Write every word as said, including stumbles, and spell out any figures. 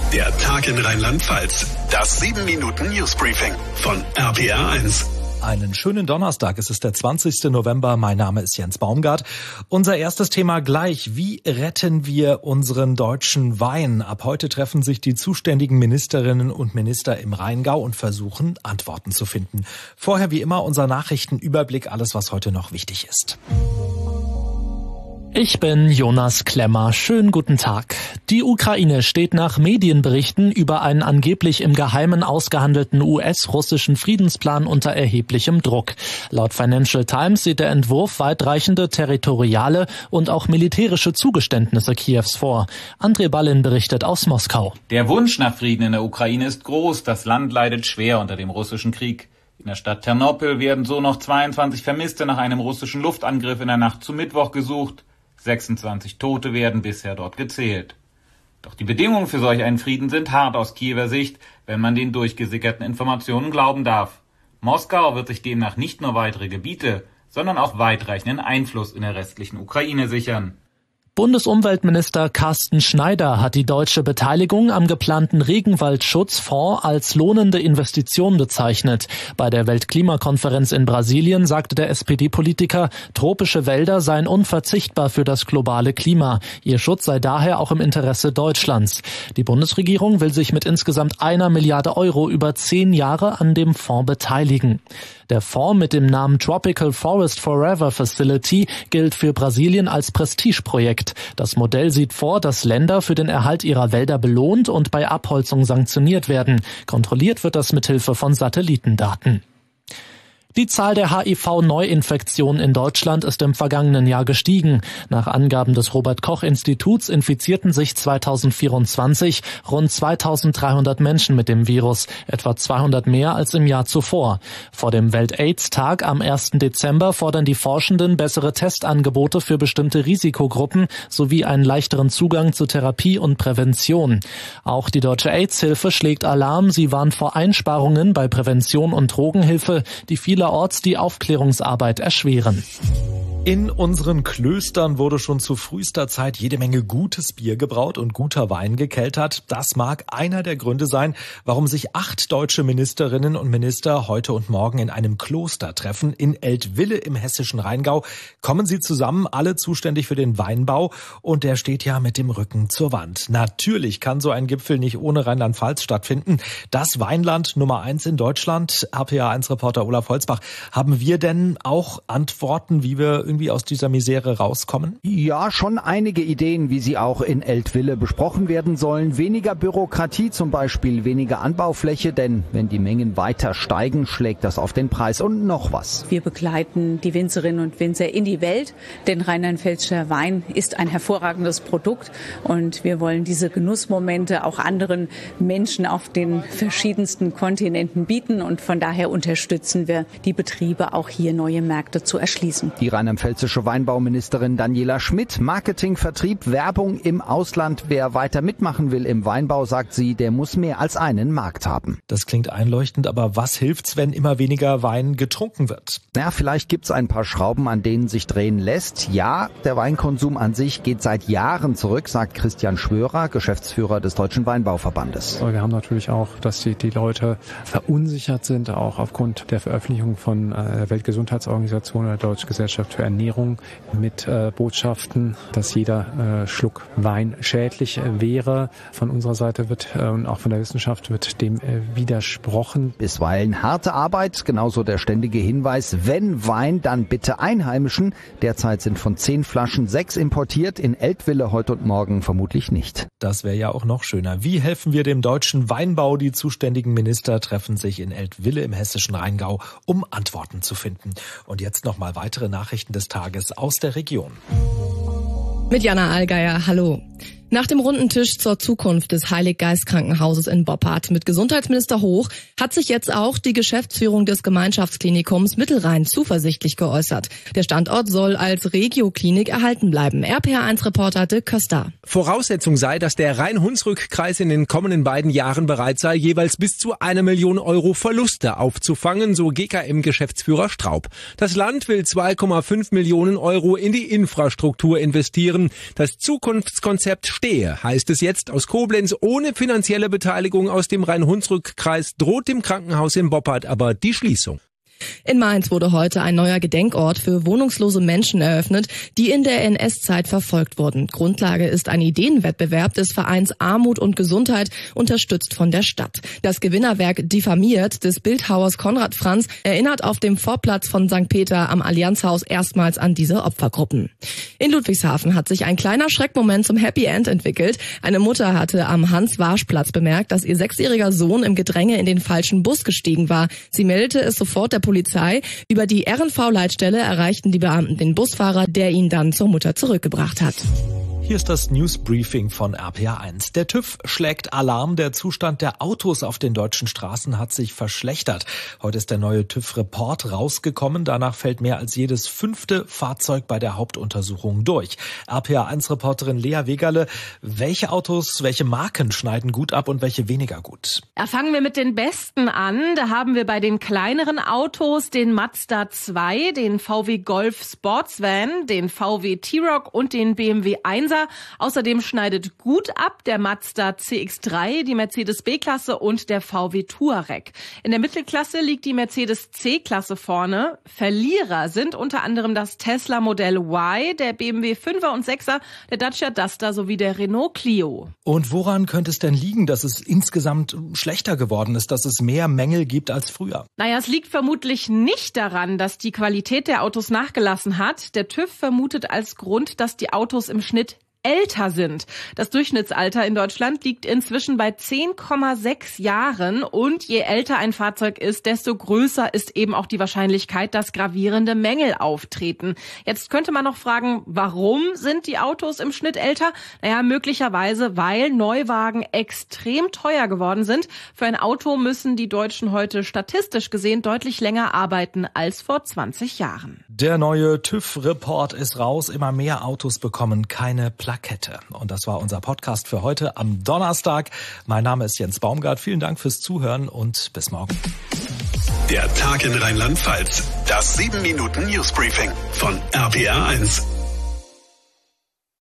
Der Tag in Rheinland-Pfalz. Das sieben Minuten Newsbriefing von R P R eins. Einen schönen Donnerstag. Es ist der zwanzigsten November. Mein Name ist Jens Baumgart. Unser erstes Thema gleich. Wie retten wir unseren deutschen Wein? Ab heute treffen sich die zuständigen Ministerinnen und Minister im Rheingau und versuchen, Antworten zu finden. Vorher wie immer unser Nachrichtenüberblick, alles was heute noch wichtig ist. Ich bin Jonas Klemmer. Schönen guten Tag. Die Ukraine steht nach Medienberichten über einen angeblich im Geheimen ausgehandelten U S-russischen Friedensplan unter erheblichem Druck. Laut Financial Times sieht der Entwurf weitreichende territoriale und auch militärische Zugeständnisse Kiews vor. André Ballin berichtet aus Moskau. Der Wunsch nach Frieden in der Ukraine ist groß. Das Land leidet schwer unter dem russischen Krieg. In der Stadt Ternopil werden so noch zweiundzwanzig Vermisste nach einem russischen Luftangriff in der Nacht zu Mittwoch gesucht. sechsundzwanzig Tote werden bisher dort gezählt. Doch die Bedingungen für solch einen Frieden sind hart aus Kiewer Sicht, wenn man den durchgesickerten Informationen glauben darf. Moskau wird sich demnach nicht nur weitere Gebiete, sondern auch weitreichenden Einfluss in der restlichen Ukraine sichern. Bundesumweltminister Carsten Schneider hat die deutsche Beteiligung am geplanten Regenwaldschutzfonds als lohnende Investition bezeichnet. Bei der Weltklimakonferenz in Brasilien sagte der S P D-Politiker, tropische Wälder seien unverzichtbar für das globale Klima. Ihr Schutz sei daher auch im Interesse Deutschlands. Die Bundesregierung will sich mit insgesamt einer Milliarde Euro über zehn Jahre an dem Fonds beteiligen. Der Fonds mit dem Namen Tropical Forest Forever Facility gilt für Brasilien als Prestigeprojekt. Das Modell sieht vor, dass Länder für den Erhalt ihrer Wälder belohnt und bei Abholzung sanktioniert werden. Kontrolliert wird das mithilfe von Satellitendaten. Die Zahl der H I V-Neuinfektionen in Deutschland ist im vergangenen Jahr gestiegen. Nach Angaben des Robert-Koch-Instituts infizierten sich zweitausendvierundzwanzig rund zweitausenddreihundert Menschen mit dem Virus, etwa zweihundert mehr als im Jahr zuvor. Vor dem Welt-Aids-Tag am ersten Dezember fordern die Forschenden bessere Testangebote für bestimmte Risikogruppen sowie einen leichteren Zugang zu Therapie und Prävention. Auch die Deutsche AIDS-Hilfe schlägt Alarm. Sie warnt vor Einsparungen bei Prävention und Drogenhilfe, die viele Orts die Aufklärungsarbeit erschweren. In unseren Klöstern wurde schon zu frühester Zeit jede Menge gutes Bier gebraut und guter Wein gekeltert. Das mag einer der Gründe sein, warum sich acht deutsche Ministerinnen und Minister heute und morgen in einem Kloster treffen. In Eltville im hessischen Rheingau kommen sie zusammen, alle zuständig für den Weinbau. Und der steht ja mit dem Rücken zur Wand. Natürlich kann so ein Gipfel nicht ohne Rheinland-Pfalz stattfinden. Das Weinland Nummer eins in Deutschland. R P R eins Reporter Olaf Holzbach. Haben wir denn auch Antworten, wie wir irgendwie aus dieser Misere rauskommen? Ja, schon einige Ideen, wie sie auch in Eltville besprochen werden sollen. Weniger Bürokratie zum Beispiel, weniger Anbaufläche, denn wenn die Mengen weiter steigen, schlägt das auf den Preis. Und noch was. Wir begleiten die Winzerinnen und Winzer in die Welt, denn rheinland-pfälzischer Wein ist ein hervorragendes Produkt und wir wollen diese Genussmomente auch anderen Menschen auf den verschiedensten Kontinenten bieten und von daher unterstützen wir die Betriebe auch hier neue Märkte zu erschließen. Die Rheinland-Pfälzische Weinbauministerin Daniela Schmidt. Marketing, Vertrieb, Werbung im Ausland. Wer weiter mitmachen will im Weinbau, sagt sie, der muss mehr als einen Markt haben. Das klingt einleuchtend, aber was hilft's, wenn immer weniger Wein getrunken wird? Ja, vielleicht gibt's ein paar Schrauben, an denen sich drehen lässt. Ja, der Weinkonsum an sich geht seit Jahren zurück, sagt Christian Schwörer, Geschäftsführer des Deutschen Weinbauverbandes. Wir haben natürlich auch, dass die, die Leute verunsichert sind, auch aufgrund der Veröffentlichung von der Weltgesundheitsorganisation oder der Deutschen Gesellschaft für Ernährung mit äh, Botschaften, dass jeder äh, Schluck Wein schädlich äh, wäre. Von unserer Seite wird äh, und auch von der Wissenschaft wird dem äh, widersprochen. Bisweilen harte Arbeit, genauso der ständige Hinweis, wenn Wein, dann bitte einheimischen. Derzeit sind von zehn Flaschen sechs importiert, in Eltville heute und morgen vermutlich nicht. Das wäre ja auch noch schöner. Wie helfen wir dem deutschen Weinbau? Die zuständigen Minister treffen sich in Eltville im hessischen Rheingau, um Antworten zu finden. Und jetzt nochmal weitere Nachrichten des Tages aus der Region. Mit Jana Allgeier, hallo. Nach dem runden Tisch zur Zukunft des Heilig-Geist-Krankenhauses in Boppard mit Gesundheitsminister Hoch hat sich jetzt auch die Geschäftsführung des Gemeinschaftsklinikums Mittelrhein zuversichtlich geäußert. Der Standort soll als Regio-Klinik erhalten bleiben. R P R eins Reporter Dirk Köster. Voraussetzung sei, dass der Rhein-Hunsrück-Kreis in den kommenden beiden Jahren bereit sei, jeweils bis zu eine Million Euro Verluste aufzufangen, so G K M-Geschäftsführer Straub. Das Land will zwei Komma fünf Millionen Euro in die Infrastruktur investieren. Das Zukunftskonzept stehe, heißt es jetzt aus Koblenz. Ohne finanzielle Beteiligung aus dem Rhein-Hunsrück-Kreis droht dem Krankenhaus in Boppard aber die Schließung. In Mainz wurde heute ein neuer Gedenkort für wohnungslose Menschen eröffnet, die in der N S-Zeit verfolgt wurden. Grundlage ist ein Ideenwettbewerb des Vereins Armut und Gesundheit, unterstützt von der Stadt. Das Gewinnerwerk Diffamiert des Bildhauers Konrad Franz erinnert auf dem Vorplatz von Sankt Peter am Allianzhaus erstmals an diese Opfergruppen. In Ludwigshafen hat sich ein kleiner Schreckmoment zum Happy End entwickelt. Eine Mutter hatte am Hans-Warsch-Platz bemerkt, dass ihr sechsjähriger Sohn im Gedränge in den falschen Bus gestiegen war. Sie meldete es sofort der Polizei. Über die R N V-Leitstelle erreichten die Beamten den Busfahrer, der ihn dann zur Mutter zurückgebracht hat. Hier ist das Newsbriefing von R P R eins. Der TÜV schlägt Alarm. Der Zustand der Autos auf den deutschen Straßen hat sich verschlechtert. Heute ist der neue TÜV-Report rausgekommen. Danach fällt mehr als jedes fünfte Fahrzeug bei der Hauptuntersuchung durch. R P R eins-Reporterin Lea Wegerle, welche Autos, welche Marken schneiden gut ab und welche weniger gut? Ja, fangen wir mit den besten an. Da haben wir bei den kleineren Autos den Mazda zwei, den V W Golf Sportsvan, den V W T-Roc und den B M W einser. Außerdem schneidet gut ab der Mazda C X drei, die Mercedes B-Klasse und der V W Touareg. In der Mittelklasse liegt die Mercedes C-Klasse vorne. Verlierer sind unter anderem das Tesla Modell Y, der B M W fünfer und sechser, der Dacia Duster sowie der Renault Clio. Und woran könnte es denn liegen, dass es insgesamt schlechter geworden ist, dass es mehr Mängel gibt als früher? Naja, es liegt vermutlich nicht daran, dass die Qualität der Autos nachgelassen hat. Der TÜV vermutet als Grund, dass die Autos im Schnitt älter sind. Das Durchschnittsalter in Deutschland liegt inzwischen bei zehn Komma sechs Jahren und je älter ein Fahrzeug ist, desto größer ist eben auch die Wahrscheinlichkeit, dass gravierende Mängel auftreten. Jetzt könnte man noch fragen, warum sind die Autos im Schnitt älter? Naja, möglicherweise, weil Neuwagen extrem teuer geworden sind. Für ein Auto müssen die Deutschen heute statistisch gesehen deutlich länger arbeiten als vor zwanzig Jahren. Der neue TÜV-Report ist raus. Immer mehr Autos bekommen keine Plakette. Und das war unser Podcast für heute am Donnerstag. Mein Name ist Jens Baumgart. Vielen Dank fürs Zuhören und bis morgen. Der Tag in Rheinland-Pfalz. Das sieben Minuten Newsbriefing von R P R eins.